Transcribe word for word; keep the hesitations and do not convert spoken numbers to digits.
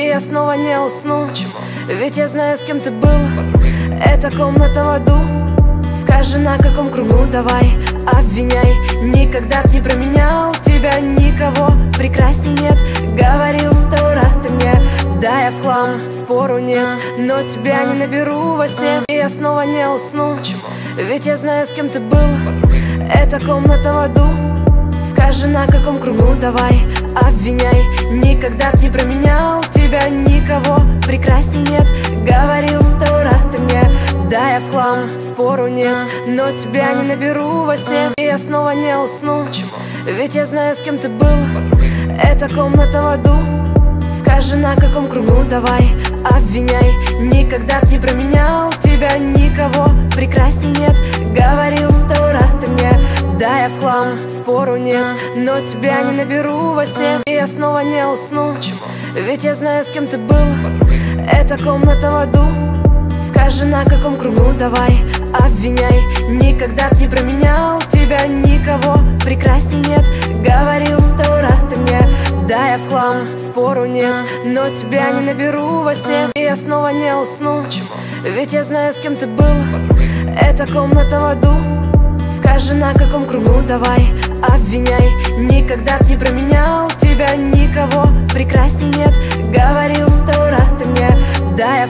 И я снова не усну. Ведь я знаю, с кем ты был. Это комната в аду. Скажи, на каком кругу, давай обвиняй. Никогда б не променял тебя никого. Прекрасней нет, говорил сто раз ты мне. Да, я в хлам, спору нет, но тебя не наберу во сне. И я снова не усну. Ведь я знаю, с кем ты был. Это комната в аду. Скажи, на каком кругу, давай обвиняй. Никогда б не променял тебя никого. Прекрасней нет, говорил сто раз ты мне. Да, я в хлам, спору нет, но тебя не наберу во сне. И я снова не усну. Ведь я знаю, с кем ты был. Это комната в аду. Скажи, на каком кругу, давай обвиняй. Никогда б не променял тебя никого. Прекрасней нет, говорил сто раз ты мне. Да, я в хлам, спору нет, но тебя не наберу во сне. И я снова не усну. Ведь я знаю, с кем ты был. Это комната в аду. Скажи, на каком кругу, давай обвиняй. Никогда б не променял тебя никого. Прекрасней нет, говорил сто раз ты мне. Да, я в хлам, спору нет, но тебя не наберу во сне. И я снова не усну. Ведь я знаю, с кем ты был. Это комната в аду. Скажи, на каком кругу, давай обвиняй. Никогда б не променял тебя никого. Прекрасней нет, говорил сто раз ты мне. Да, я в